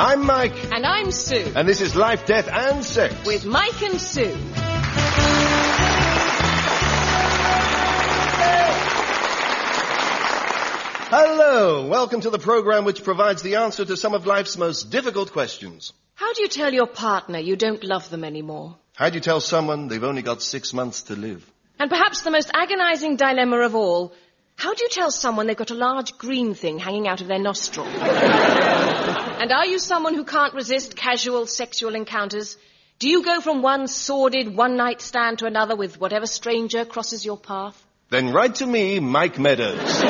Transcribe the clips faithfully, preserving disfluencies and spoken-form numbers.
I'm Mike. And I'm Sue. And this is Life, Death and Sex. With Mike and Sue. Hello. Welcome to the program which provides the answer to some of life's most difficult questions. How do you tell your partner you don't love them anymore? How do you tell someone they've only got six months to live? And perhaps the most agonizing dilemma of all, how do you tell someone they've got a large green thing hanging out of their nostril? And are you someone who can't resist casual sexual encounters? Do you go from one sordid one-night stand to another with whatever stranger crosses your path? Then write to me, Mike Meadows.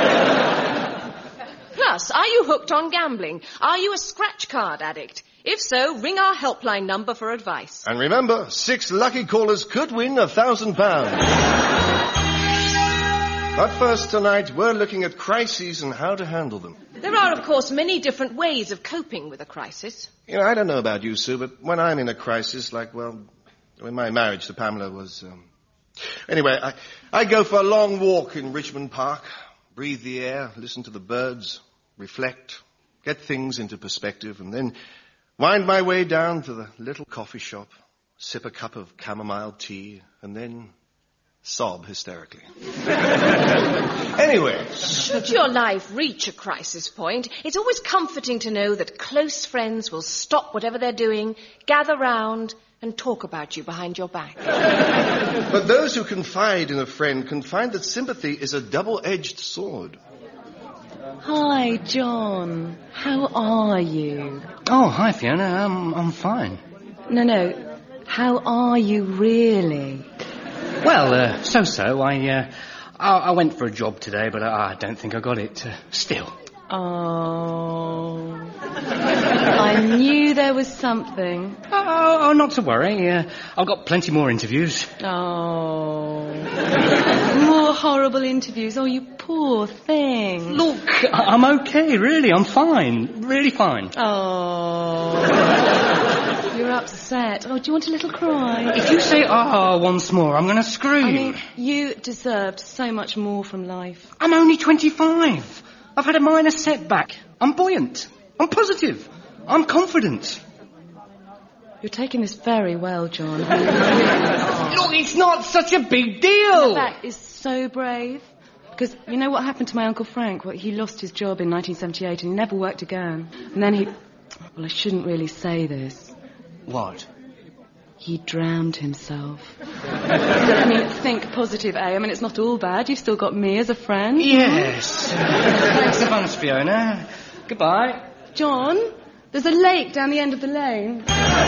Plus, are you hooked on gambling? Are you a scratch card addict? If so, ring our helpline number for advice. And remember, six lucky callers could win a thousand pounds. But first tonight, we're looking at crises and how to handle them. There are, of course, many different ways of coping with a crisis. You know, I don't know about you, Sue, but when I'm in a crisis, like, well, when my marriage to Pamela was... Um... Anyway, I, I go for a long walk in Richmond Park, breathe the air, listen to the birds, reflect, get things into perspective, and then wind my way down to the little coffee shop, sip a cup of chamomile tea, and then sob hysterically. Anyway. Should your life reach a crisis point, it's always comforting to know that close friends will stop whatever they're doing, gather round, and talk about you behind your back. But those who confide in a friend can find that sympathy is a double-edged sword. Hi, John. How are you? Oh, hi, Fiona. I'm, I'm fine. No, no. How are you really? Well, uh, so-so. I, uh, I, I went for a job today, but I, I don't think I got it. Uh, still. Oh. I knew there was something. Oh, oh not to worry. Uh, I've got plenty more interviews. Oh. More horrible interviews. Oh, you poor thing. Look, I- I'm okay, really. I'm fine. Really fine. Oh. You're upset. Oh, do you want a little cry? If you say ah once more, I'm going to scream. I mean, you deserved so much more from life. I'm only twenty-five. I've had a minor setback. I'm buoyant. I'm positive. I'm confident. You're taking this very well, John. Look, it's not such a big deal. That is so brave. Because you know what happened to my Uncle Frank? Well, he lost his job in nineteen seventy-eight and he never worked again. And then he... Well, I shouldn't really say this. What? He drowned himself. I mean, think positive, eh? I mean, it's not all bad. You've still got me as a friend. Yes. Thanks a bunch, Fiona. Goodbye. John, there's a lake down the end of the lane.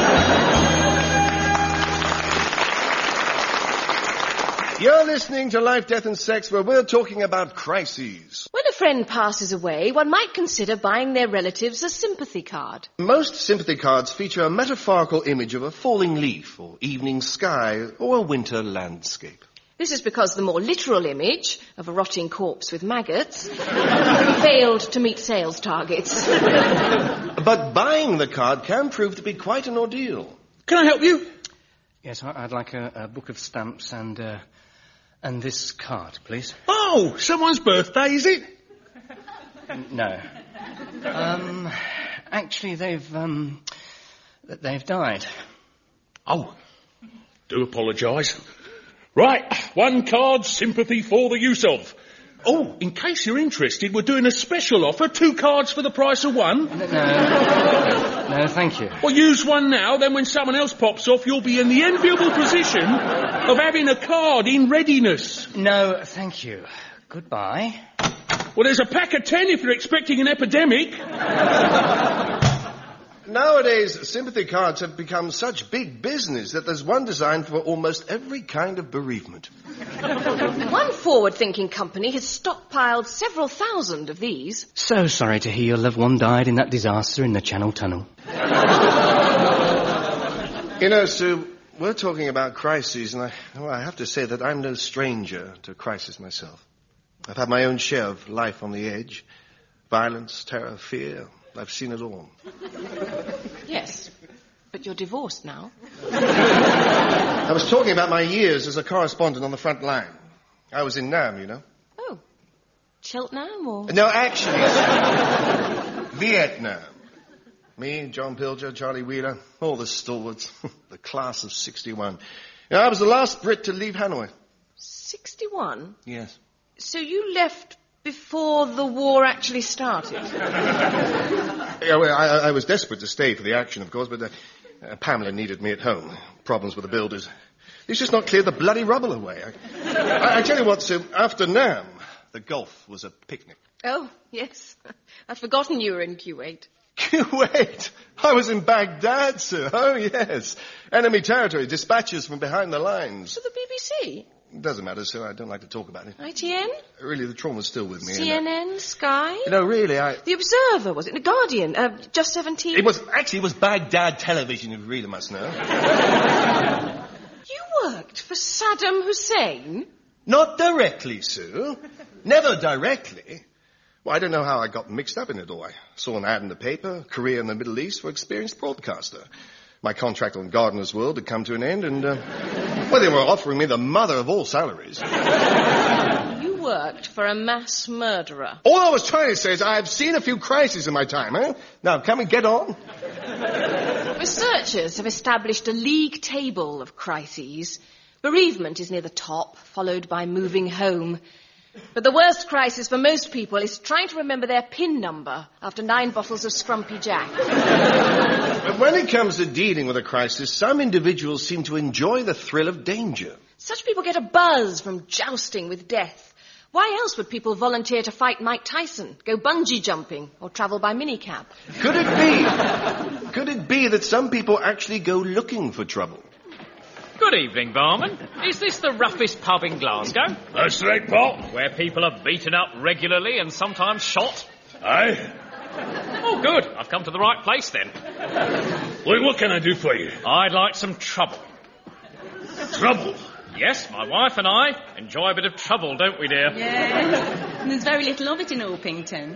You're listening to Life, Death and Sex, where we're talking about crises. When a friend passes away, one might consider buying their relatives a sympathy card. Most sympathy cards feature a metaphorical image of a falling leaf, or evening sky, or a winter landscape. This is because the more literal image of a rotting corpse with maggots failed to meet sales targets. But buying the card can prove to be quite an ordeal. Can I help you? Yes, I'd like a, a book of stamps and uh, and this card, please. Oh, someone's birthday, is it? No. Um, actually, they've um, they've died. Oh, do apologise. Right, one card, sympathy for the use of. Oh, in case you're interested, we're doing a special offer, two cards for the price of one. No, no, thank you. Well, use one now, then when someone else pops off, you'll be in the enviable position of having a card in readiness. No, thank you. Goodbye. Well, there's a pack of ten if you're expecting an epidemic. Nowadays, sympathy cards have become such big business that there's one designed for almost every kind of bereavement. One forward-thinking company has stockpiled several thousand of these. So sorry to hear your loved one died in that disaster in the Channel Tunnel. You know, Sue, we're talking about crises, and I, well, I have to say that I'm no stranger to crisis myself. I've had my own share of life on the edge. Violence, terror, fear. I've seen it all. Yes, but you're divorced now. I was talking about my years as a correspondent on the front line. I was in Nam, you know. Oh, Cheltenham or... No, actually, Vietnam. Me, John Pilger, Charlie Wheeler, all the stalwarts. The class of sixty-one. You know, I was the last Brit to leave Hanoi. sixty-one? Yes. So you left before the war actually started? Yeah, well, I, I was desperate to stay for the action, of course, but uh, uh, Pamela needed me at home. Problems with the builders. It's just not cleared the bloody rubble away. I, I, I tell you what, Sue, after Nam, the Gulf was a picnic. Oh, yes. I'd forgotten you were in Kuwait. Kuwait? I was in Baghdad, sir. Oh, yes. Enemy territory, dispatches from behind the lines. To the B B C? It doesn't matter, sir. I don't like to talk about it. I T N? Really, the trauma's still with me. C N N, and I... Sky? You know, really, I... The Observer, was it? The Guardian? Uh, Just seventeen? It was, actually, it was Baghdad Television, you really must know. You worked for Saddam Hussein? Not directly, Sue. Never directly. Well, I don't know how I got mixed up in it all. I saw an ad in the paper, career in the Middle East for experienced broadcaster. My contract on Gardener's World had come to an end, and, uh, well, they were offering me the mother of all salaries. You worked for a mass murderer. All I was trying to say is I've seen a few crises in my time, eh? Now, can we get on? Researchers have established a league table of crises. Bereavement is near the top, followed by moving home. But the worst crisis for most people is trying to remember their PIN number after nine bottles of Scrumpy Jack. But when it comes to dealing with a crisis, some individuals seem to enjoy the thrill of danger. Such people get a buzz from jousting with death. Why else would people volunteer to fight Mike Tyson, go bungee jumping, or travel by minicab? Could it be? Could it be that some people actually go looking for trouble? Good evening, barman. Is this the roughest pub in Glasgow? That's right, Paul. Where people are beaten up regularly and sometimes shot? Aye. Oh, good. I've come to the right place then. Look, what can I do for you? I'd like some trouble. Trouble? Yes, my wife and I enjoy a bit of trouble, don't we, dear? Yes. And there's very little of it in Orpington.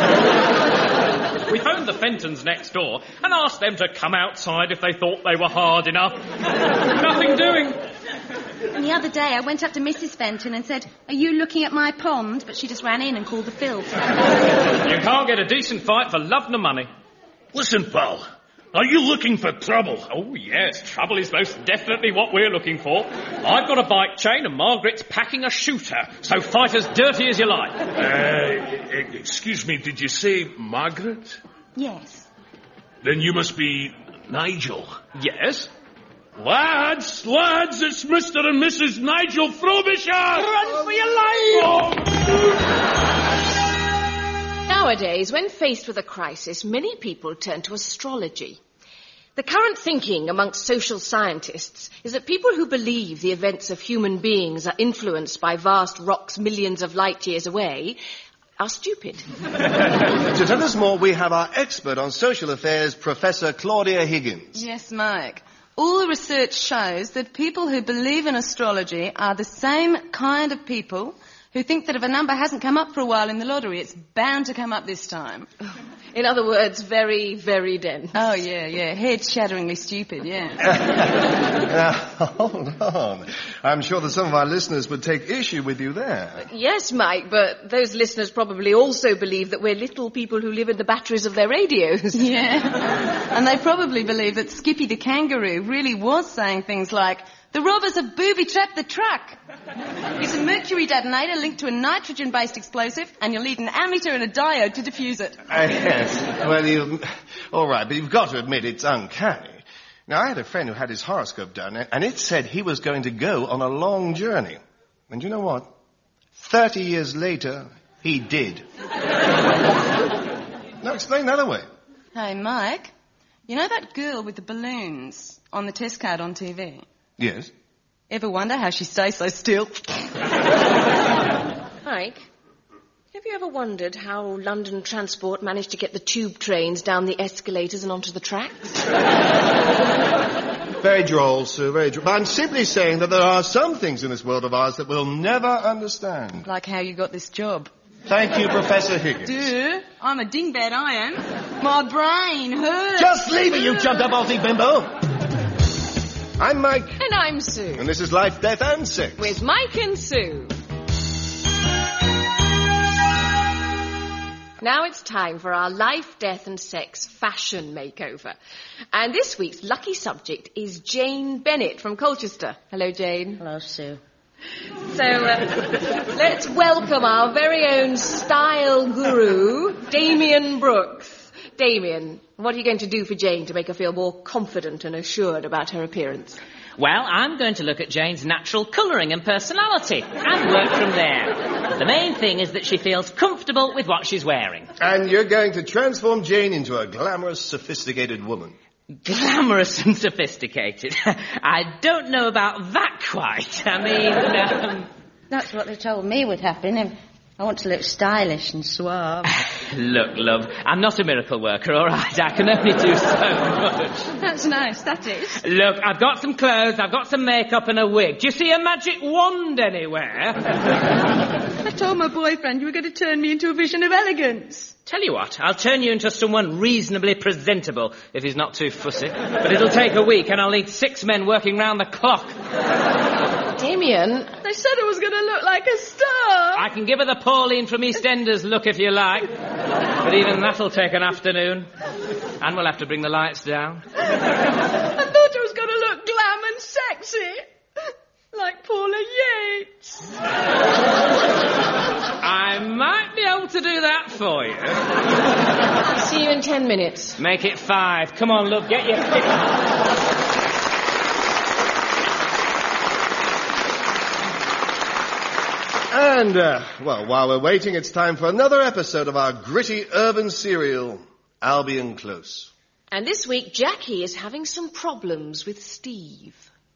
We phoned the Fentons next door and asked them to come outside if they thought they were hard enough. Nothing doing. And the other day I went up to Missus Fenton and said, "Are you looking at my pond?" But she just ran in and called the filth. You can't get a decent fight for love nor money. Listen, pal. Are you looking for trouble? Oh, yes, trouble is most definitely what we're looking for. I've got a bike chain and Margaret's packing a shooter, so fight as dirty as you like. Uh, excuse me, did you say Margaret? Yes. Then you must be Nigel. Yes? Lads, lads, it's Mister and Missus Nigel Frobisher! Run for your life! Oh. Nowadays, when faced with a crisis, many people turn to astrology. The current thinking amongst social scientists is that people who believe the events of human beings are influenced by vast rocks millions of light years away are stupid. To tell us more, we have our expert on social affairs, Professor Claudia Higgins. Yes, Mike. All the research shows that people who believe in astrology are the same kind of people who think that if a number hasn't come up for a while in the lottery, it's bound to come up this time. In other words, very, very dense. Oh, yeah, yeah. Head-shatteringly stupid, yeah. Now, hold on. I'm sure that some of our listeners would take issue with you there. Yes, Mike, but those listeners probably also believe that we're little people who live in the batteries of their radios. Yeah. And they probably believe that Skippy the kangaroo really was saying things like, "The robbers have booby-trapped the truck. It's a mercury detonator linked to a nitrogen-based explosive, and you'll need an ammeter and a diode to defuse it." Uh, yes. Well, you... All right, but you've got to admit it's uncanny. Now, I had a friend who had his horoscope done, and it said he was going to go on a long journey. And you know what? Thirty years later, he did. Now, explain the other way. Hey, Mike, you know that girl with the balloons on the test card on T V? Yes? Ever wonder how she stays so still? Mike, have you ever wondered how London Transport managed to get the tube trains down the escalators and onto the tracks? Very droll, Sue, very droll. But I'm simply saying that there are some things in this world of ours that we'll never understand. Like how you got this job. Thank you, Professor Higgins. Duh, I'm a dingbat, I am. My brain hurts. Just leave it, you jumped-up Aussie bimbo. I'm Mike. And I'm Sue. And this is Life, Death and Sex. With Mike and Sue. Now it's time for our life, death and sex fashion makeover. And this week's lucky subject is Jane Bennett from Colchester. Hello, Jane. Hello, Sue. So uh, let's welcome our very own style guru, Damien Brooks. Damien, what are you going to do for Jane to make her feel more confident and assured about her appearance? Well, I'm going to look at Jane's natural colouring and personality and work from there. The main thing is that she feels comfortable with what she's wearing. And you're going to transform Jane into a glamorous, sophisticated woman. Glamorous and sophisticated? I don't know about that quite. I mean, um... That's what they told me would happen. I want to look stylish and suave. Look, love, I'm not a miracle worker, all right? I can only do so much. That's nice, that is. Look, I've got some clothes, I've got some makeup and a wig. Do you see a magic wand anywhere? I told my boyfriend you were going to turn me into a vision of elegance. Tell you what, I'll turn you into someone reasonably presentable, if he's not too fussy. But it'll take a week, and I'll need six men working round the clock. Damien? They said I was going to look like a star. I can give her the Pauline from EastEnders look if you like. But even that'll take an afternoon. And we'll have to bring the lights down. I thought I was going to look glam and sexy. Like Paula Yates. I might be able to do that for you. See you in ten minutes. Make it five. Come on, love, get your pick. And, uh, well, while we're waiting, it's time for another episode of our gritty urban serial, Albion Close. And this week, Jackie is having some problems with Steve.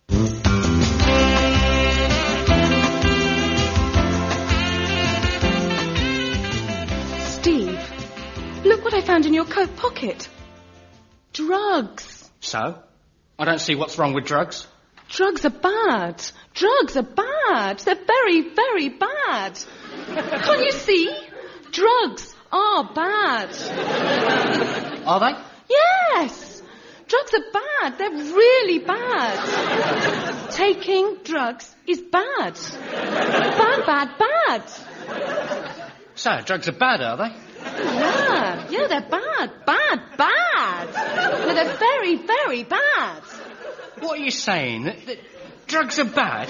Steve, look what I found in your coat pocket. Drugs. So? I don't see what's wrong with drugs. Drugs are bad. Drugs are bad. They're very, very bad. Can't you see? Drugs are bad. Are they? Yes. Drugs are bad. They're really bad. Taking drugs is bad. Bad, bad, bad. So, drugs are bad, are they? Yeah, yeah, they're bad. Bad, bad. No, they're very, very bad. What are you saying? That, that drugs are bad?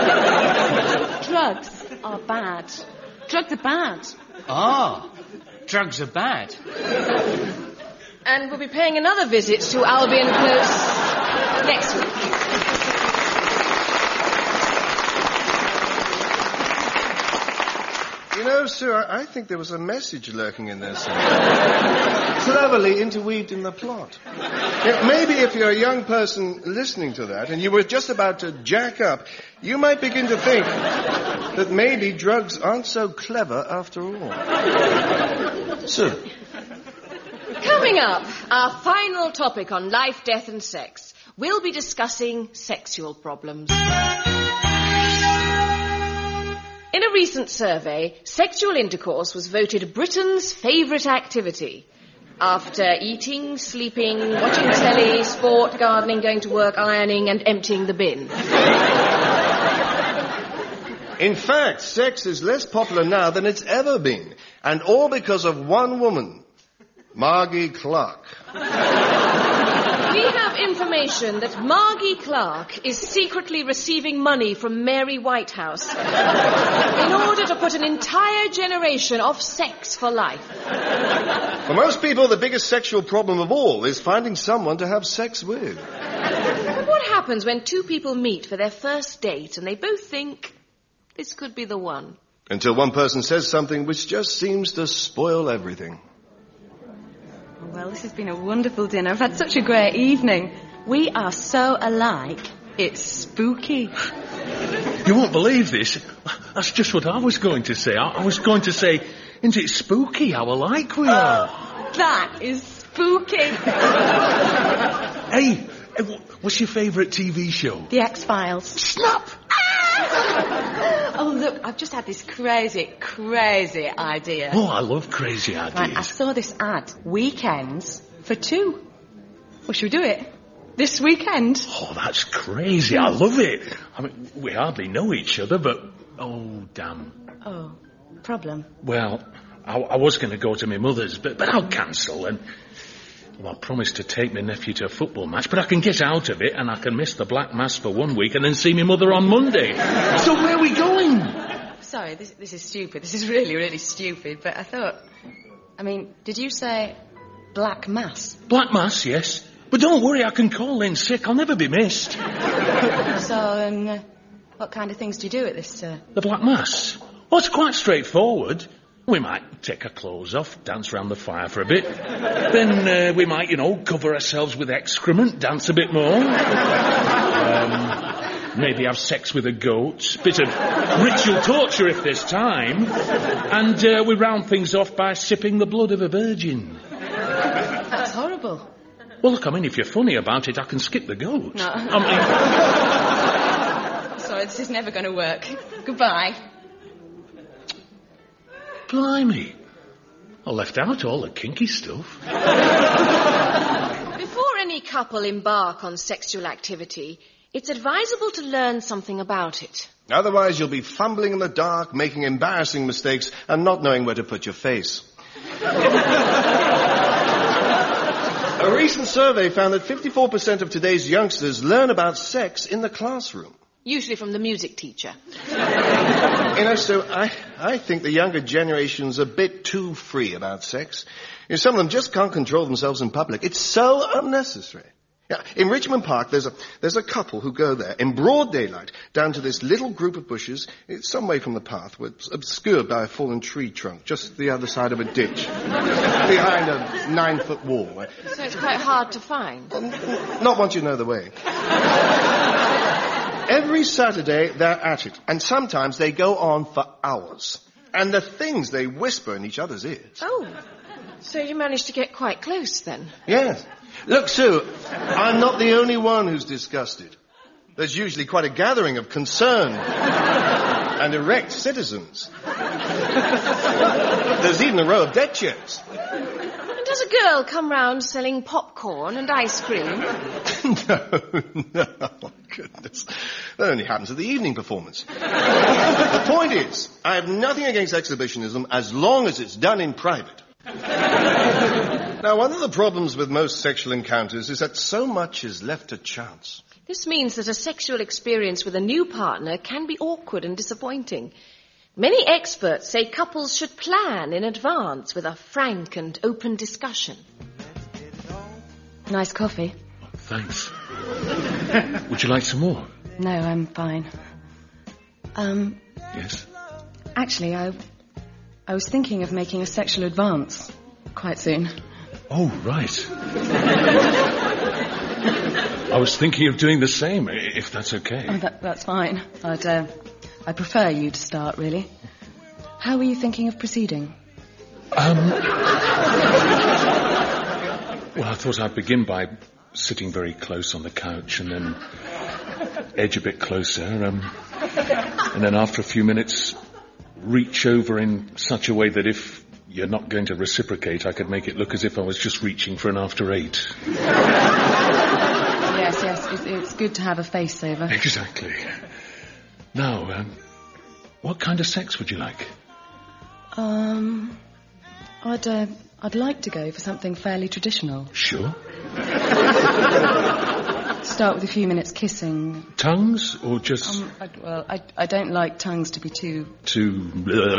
Drugs are bad. Drugs are bad. Ah, drugs are bad. And we'll be paying another visit to Albion Close next week. You know, sir, I, I think there was a message lurking in there somewhere. Cleverly interweaved in the plot. Yeah, maybe if you're a young person listening to that and you were just about to jack up, you might begin to think that maybe drugs aren't so clever after all. Sir. Coming up, our final topic on life, death and sex. We'll be discussing sexual problems. In a recent survey, sexual intercourse was voted Britain's favourite activity. After eating, sleeping, watching telly, sport, gardening, going to work, ironing and emptying the bin. In fact, sex is less popular now than it's ever been. And all because of one woman, Margie Clark. We have information that Margie Clark is secretly receiving money from Mary Whitehouse in order to put an entire generation off sex for life. For most people, the biggest sexual problem of all is finding someone to have sex with. What happens when two people meet for their first date and they both think this could be the one? Until one person says something which just seems to spoil everything. Well, this has been a wonderful dinner. I've had such a great evening. We are so alike, it's spooky. You won't believe this. That's just what I was going to say. I, I was going to say, isn't it spooky how alike we are? That is spooky. Hey, what's your favourite T V show? The X-Files. Snap! Oh, look, I've just had this crazy, crazy idea. Oh, I love crazy ideas. Right, I saw this ad. Weekends for two. Well, should we do it? This weekend? Oh, that's crazy. I love it. I mean, we hardly know each other, but... Oh, damn. Oh, problem? Well, I, I was going to go to my mother's, but, but I'll cancel. And well, I promised to take my nephew to a football match, but I can get out of it and I can miss the Black Mass for one week and then see my mother on Monday. So where are we going? Sorry, this, this is stupid. This is really, really stupid. But I thought, I mean, did you say Black Mass? Black Mass, yes. But don't worry, I can call in sick. I'll never be missed. So, um, uh, what kind of things do you do at this, uh... The Black Mass? Well, it's quite straightforward. We might take our clothes off, dance around the fire for a bit. Then uh, we might, you know, cover ourselves with excrement, dance a bit more. Um, maybe have sex with a goat. Bit of ritual torture if there's time. And uh, we round things off by sipping the blood of a virgin. That's horrible. Well, look, I mean, if you're funny about it, I can skip the goat. No. I mean... Sorry, this is never going to work. Goodbye. Blimey. I left out all the kinky stuff. Before any couple embark on sexual activity, it's advisable to learn something about it. Otherwise, you'll be fumbling in the dark, making embarrassing mistakes, and not knowing where to put your face. A recent survey found that fifty-four percent of today's youngsters learn about sex in the classroom. Usually from the music teacher. You know, so I, I think the younger generation's a bit too free about sex. You know, some of them just can't control themselves in public. It's so unnecessary. Yeah, in Richmond Park, there's a, there's a couple who go there in broad daylight down to this little group of bushes. It's some way from the path, where it's obscured by a fallen tree trunk, just the other side of a ditch, behind a nine-foot wall. So it's quite hard to find. Well, not once you know the way. Every Saturday, they're at it. And sometimes they go on for hours. And the things they whisper in each other's ears. Oh, so you managed to get quite close then? Yes. Look, Sue, I'm not the only one who's disgusted. There's usually quite a gathering of concerned and erect citizens. There's even a row of deck chairs. Does a girl come round selling popcorn and ice cream? No, no, oh, goodness. That only happens at the evening performance. The point is, I have nothing against exhibitionism as long as it's done in private. Now, one of the problems with most sexual encounters is that so much is left to chance. This means that a sexual experience with a new partner can be awkward and disappointing. Many experts say couples should plan in advance with a frank and open discussion. Nice coffee. Thanks. Would you like some more? No, I'm fine. Um... Yes? Actually, I... I was thinking of making a sexual advance quite soon. Oh, right. I was thinking of doing the same, if that's okay. Oh, that, that's fine. I'd, uh... I prefer you to start, really. How were you thinking of proceeding? Um... Well, I thought I'd begin by sitting very close on the couch and then edge a bit closer, um, and then after a few minutes reach over in such a way that if you're not going to reciprocate, I could make it look as if I was just reaching for an after eight. Yes, yes, it's, it's good to have a face-saver. Exactly. Now, um, what kind of sex would you like? Um, I'd, uh, I'd like to go for something fairly traditional. Sure. Start with a few minutes kissing. Tongues, or just... Um, I, well, I, I don't like tongues to be too... Too...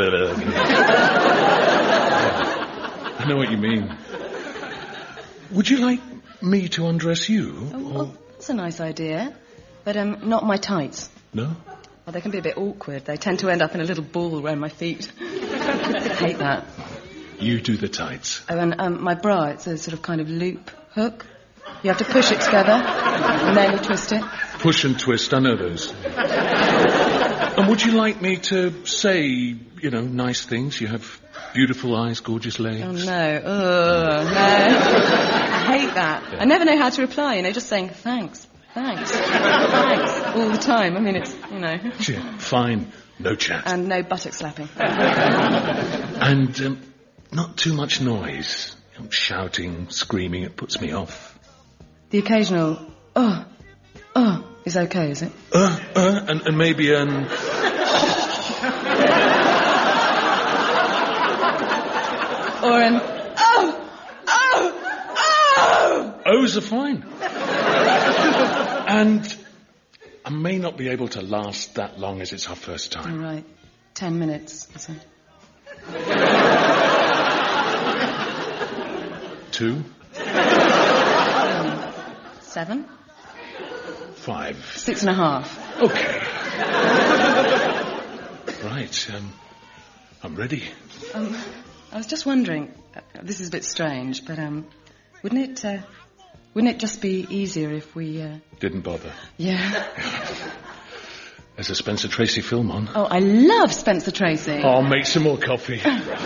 I know what you mean. Would you like me to undress you? Oh, well, that's a nice idea. But, um, not my tights. No? Well, they can be a bit awkward. They tend to end up in a little ball around my feet. I hate that. You do the tights. Oh, and um, my bra, it's a sort of kind of loop hook. You have to push it together, and then you twist it. Push and twist, I know those. And would you like me to say, you know, nice things? You have beautiful eyes, gorgeous legs. Oh, no. Oh, no. I hate that. Yeah. I never know how to reply, you know, just saying thanks. Thanks. Thanks. All the time. I mean, it's, you know. Yeah, fine. No chat. And no buttock slapping. And um, not too much noise. Shouting, screaming, it puts me off. The occasional, oh, oh, is okay, is it? Uh, uh, and, and maybe, um... those are fine. And I may not be able to last that long as it's our first time. All right. Ten minutes. Or so. Two. Um, seven. Five. Six and a half. Okay. Right. Um, I'm ready. Um, I was just wondering, uh, this is a bit strange, but um, wouldn't it, uh, wouldn't it just be easier if we, uh... Didn't bother. Yeah. There's a Spencer Tracy film on. Oh, I love Spencer Tracy. I'll make some more coffee.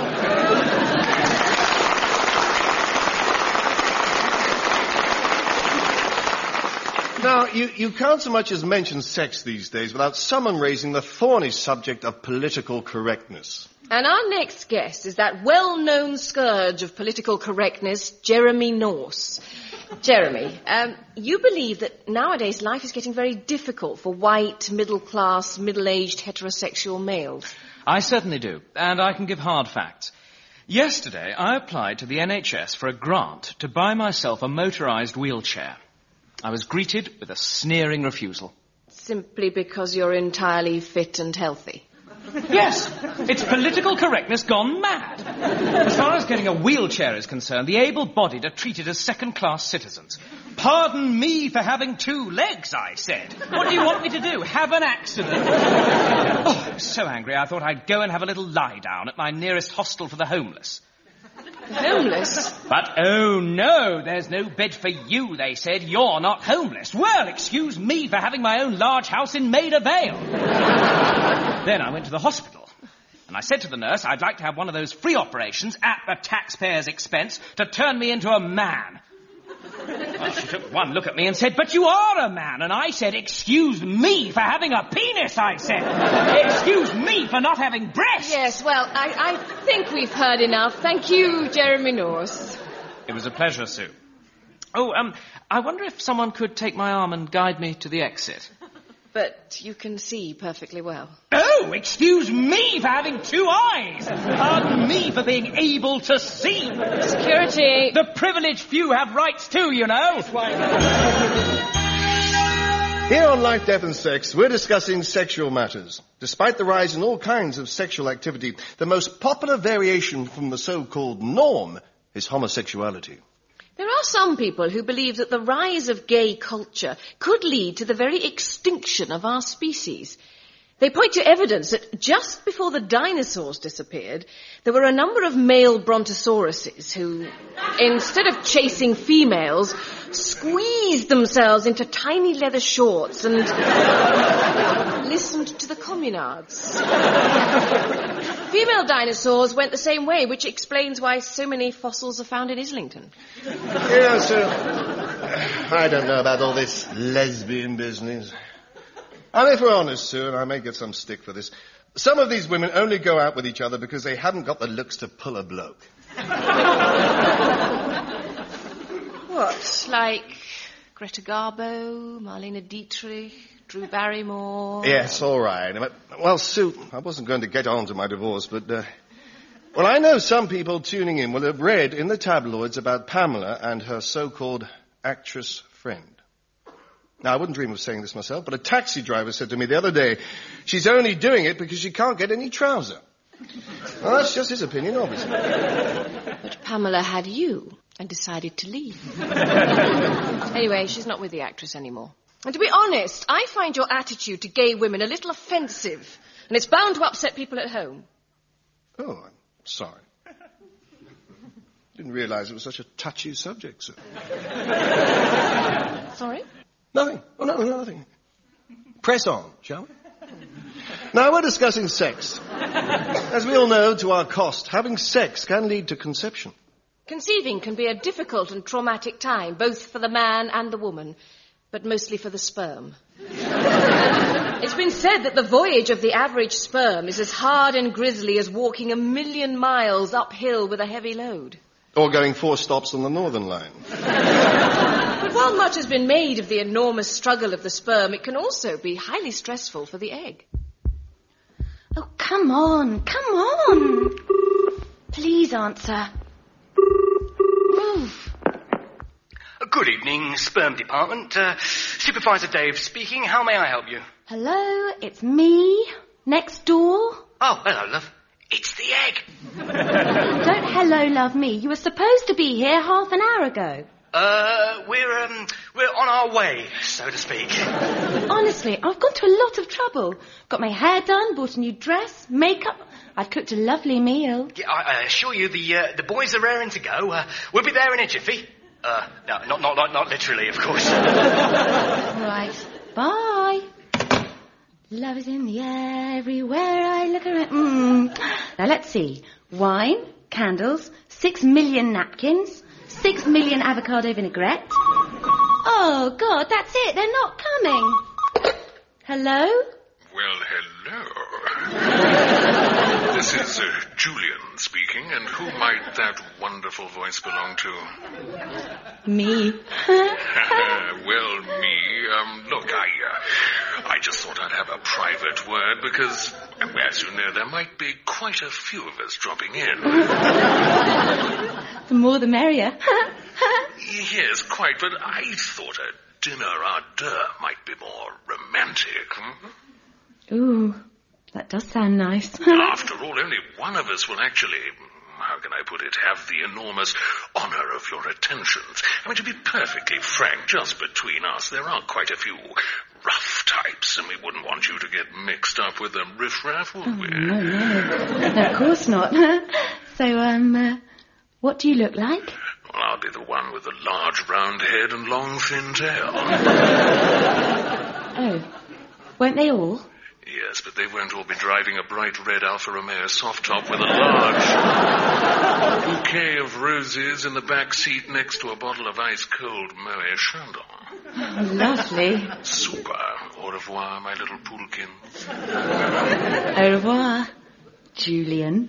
Now, you, you can't so much as mention sex these days without someone raising the thorny subject of political correctness. And our next guest is that well-known scourge of political correctness, Jeremy Norse. Jeremy, um, you believe that nowadays life is getting very difficult for white, middle-class, middle-aged, heterosexual males. I certainly do, and I can give hard facts. Yesterday, I applied to the N H S for a grant to buy myself a motorised wheelchair. I was greeted with a sneering refusal. Simply because you're entirely fit and healthy? Yes, it's political correctness gone mad. As far as getting a wheelchair is concerned, the able-bodied are treated as second-class citizens. Pardon me for having two legs, I said. What do you want me to do, have an accident? Oh, I was so angry I thought I'd go and have a little lie-down at my nearest hostel for the homeless. Homeless? But, oh no, there's no bed for you, they said. You're not homeless. Well, excuse me for having my own large house in Maida Vale. Then I went to the hospital, and I said to the nurse I'd like to have one of those free operations at the taxpayer's expense to turn me into a man. Well, she took one look at me and said, but you are a man. And I said, excuse me for having a penis, I said. Excuse me for not having breasts. Yes, well, I, I think we've heard enough. Thank you, Jeremy Norse. It was a pleasure, Sue. Oh, um, I wonder if someone could take my arm and guide me to the exit. But you can see perfectly well. Oh, excuse me for having two eyes. Pardon me for being able to see. Security. The privileged few have rights too, you know. Here on Life, Death and Sex, we're discussing sexual matters. Despite the rise in all kinds of sexual activity, the most popular variation from the so-called norm is homosexuality. There are some people who believe that the rise of gay culture could lead to the very extinction of our species. They point to evidence that just before the dinosaurs disappeared, there were a number of male brontosauruses who, instead of chasing females, squeezed themselves into tiny leather shorts and listened to the communards. Female dinosaurs went the same way, which explains why so many fossils are found in Islington. Yes, sir. I don't know about all this lesbian business. I mean, if we're honest, Sue, and I may get some stick for this, some of these women only go out with each other because they haven't got the looks to pull a bloke. What, like Greta Garbo, Marlene Dietrich, Drew Barrymore? Yes, all right. Well, Sue, I wasn't going to get on to my divorce, but, uh, well, I know some people tuning in will have read in the tabloids about Pamela and her so-called actress friend. Now, I wouldn't dream of saying this myself, but a taxi driver said to me the other day, she's only doing it because she can't get any trouser. Well, that's just his opinion, obviously. But Pamela had you and decided to leave. Anyway, she's not with the actress anymore. And to be honest, I find your attitude to gay women a little offensive, and it's bound to upset people at home. Oh, I'm sorry. Didn't realize it was such a touchy subject, sir. Sorry? Nothing. Oh, no, no, nothing. Press on, shall we? Now, we're discussing sex. As we all know, to our cost, having sex can lead to conception. Conceiving can be a difficult and traumatic time, both for the man and the woman, but mostly for the sperm. It's been said that the voyage of the average sperm is as hard and grisly as walking a million miles uphill with a heavy load. Or going four stops on the Northern Line. But while much has been made of the enormous struggle of the sperm, it can also be highly stressful for the egg. Oh, come on, come on. Please answer. Move. Good evening, sperm department. Uh, Supervisor Dave speaking. How may I help you? Hello, it's me. Next door. Oh, hello, love. It's the egg. Don't hello love me. You were supposed to be here half an hour ago. Uh, we're, um, we're on our way, so to speak. Honestly, I've gone to a lot of trouble. Got my hair done, bought a new dress, makeup. I've cooked a lovely meal. Yeah, I, I assure you, the uh, the boys are raring to go. Uh, we'll be there in a jiffy. Uh, no, not, not, not, not literally, of course. Right. Bye. Love is in the air everywhere I look around. Mm. Now, let's see. Wine, candles, six million napkins, six million avocado vinaigrette. Oh, God, that's it. They're not coming. Hello? Well, hello. This is uh, Julian speaking, and who might that wonderful voice belong to? Me. Well, me. Um, look, I, uh, I just thought I'd have a private word because, as you know, there might be quite a few of us dropping in. The more the merrier. Yes, quite, but I thought a dinner hors d'oeuvre might be more romantic. Hmm? Ooh, that does sound nice. After all, only one of us will actually, how can I put it, have the enormous honour of your attentions. I mean, to be perfectly frank, just between us, there are quite a few rough types, and we wouldn't want you to get mixed up with the riffraff, would Oh, we? no, no. No, of course not. So, um, uh, what do you look like? Well, I'll be the one with the large round head and long thin tail. Oh, won't they all? Yes, but they won't all be driving a bright red Alfa Romeo soft top with a large bouquet of roses in the back seat next to a bottle of ice-cold Moet Chandon. Oh, lovely. Super. Au revoir, my little poodlekin. Au revoir, Julian.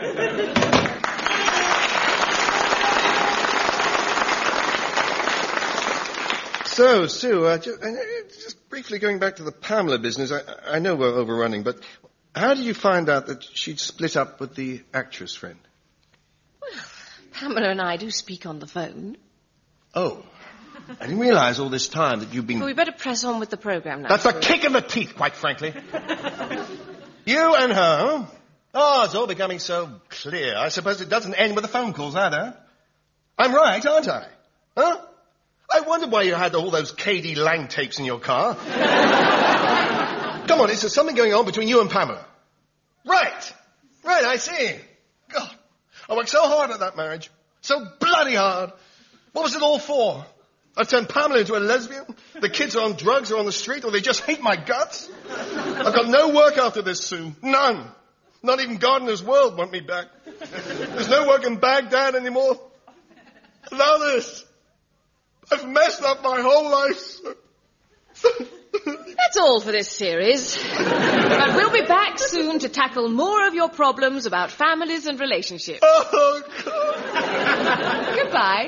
So, Sue, uh, just, uh, just briefly going back to the Pamela business, I, I know we're overrunning, but how did you find out that she'd split up with the actress friend? Well, Pamela and I do speak on the phone. Oh, I didn't realize all this time that you've been... Well, we better press on with the program now. That's a kick in the teeth, quite frankly. You and her. Oh, it's all becoming so clear. I suppose it doesn't end with the phone calls either. I'm right, aren't I? Huh? I wondered why you had all those K D Lang tapes in your car. Come on, is there something going on between you and Pamela? Right. Right, I see. God, I worked so hard at that marriage. So bloody hard. What was it all for? I've turned Pamela into a lesbian? The kids are on drugs or on the street, or they just hate my guts? I've got no work after this, Sue. None. Not even Gardener's World want me back. There's no work in Baghdad anymore. Now this. I've messed up my whole life. That's all for this series. But we'll be back soon to tackle more of your problems about families and relationships. Oh, God. Goodbye.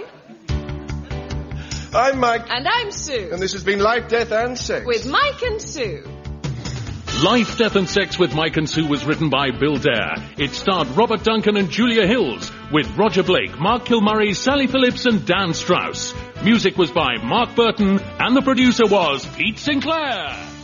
I'm Mike. And I'm Sue. And this has been Life, Death and Sex. With Mike and Sue. Life, Death and Sex with Mike and Sue was written by Bill Dare. It starred Robert Duncan and Julia Hills, with Roger Blake, Mark Kilmurray, Sally Phillips and Dan Strauss. Music was by Mark Burton, and the producer was Pete Sinclair.